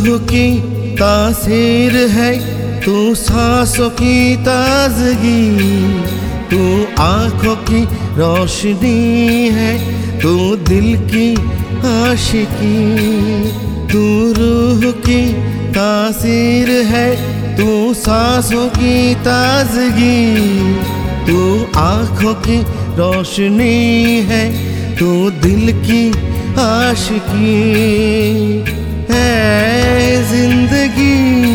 की तासीर है, तू सांसों की ताजगी, तू आँखों की रोशनी है, तू दिल की आशिकी। तू रूह की तासीर है, तू सांसों की ताजगी, तू आँखों की रोशनी है, तू दिल की आशिकी है। जिंदगी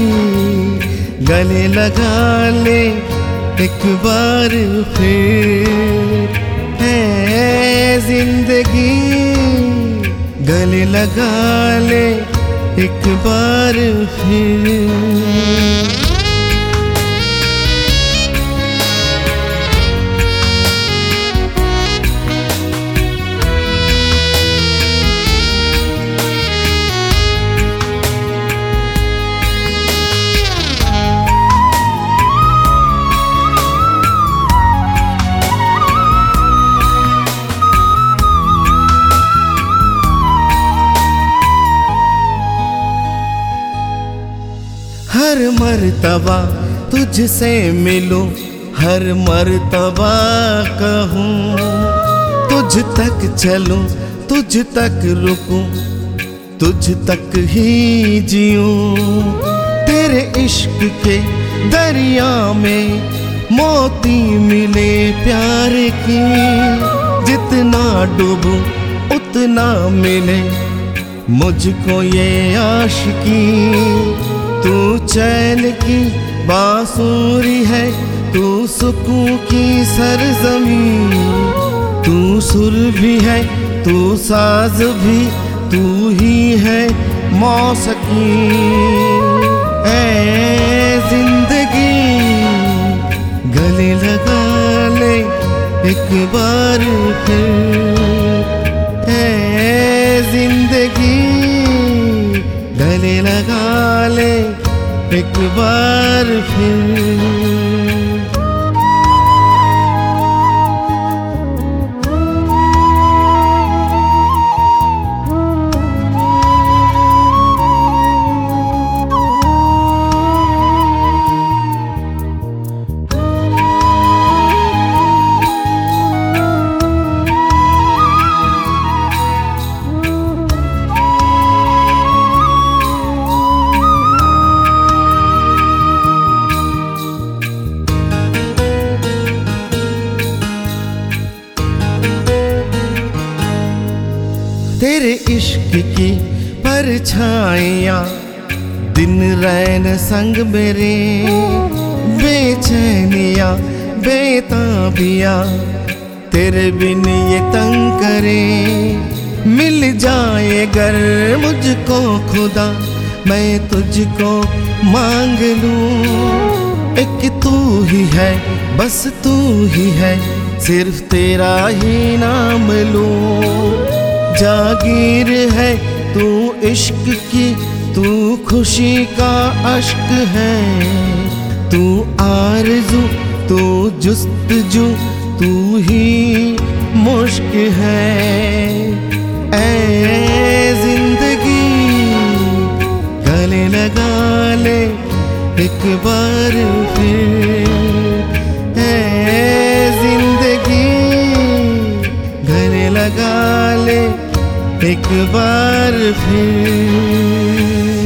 गले लगा ले एक बार फिर, है जिंदगी गले लगा ले एक बार फिर। हर मर्तबा तुझसे मिलूं, हर मर्तबा कहूँ, तुझ तक चलूं, तुझ तक रुकूं, तुझ तक ही जीऊं। तेरे इश्क के दरिया में मोती मिले प्यार की, जितना डूबूं उतना मिले मुझको ये आशिकी। तू चैन की बांसुरी है, तू सुकून की सरजमीं, तू सुर भी है, तू साज भी, तू ही है मौसीकी। ऐ जिंदगी गले लगा ले एक बार फिर, है जिंदगी गले लगा ले एक बार फिर। तेरे इश्क की परछाइयाँ दिन रैन संग मेरे, बेचैनियाँ बेताबियाँ तेरे बिन ये तंग करे। मिल जाए गर मुझको खुदा, मैं तुझको मांग लूँ। एक तू ही है, बस तू ही है, सिर्फ तेरा ही नाम लूँ। जागीर है तू इश्क की, तू खुशी का अश्क है, तू आरज़ू, तू जुस्तजू, तू ही मुश्क है। ऐ जिंदगी गले लगा ले एक बार फिर, है जिंदगी गले लगा ले एक बार फिर।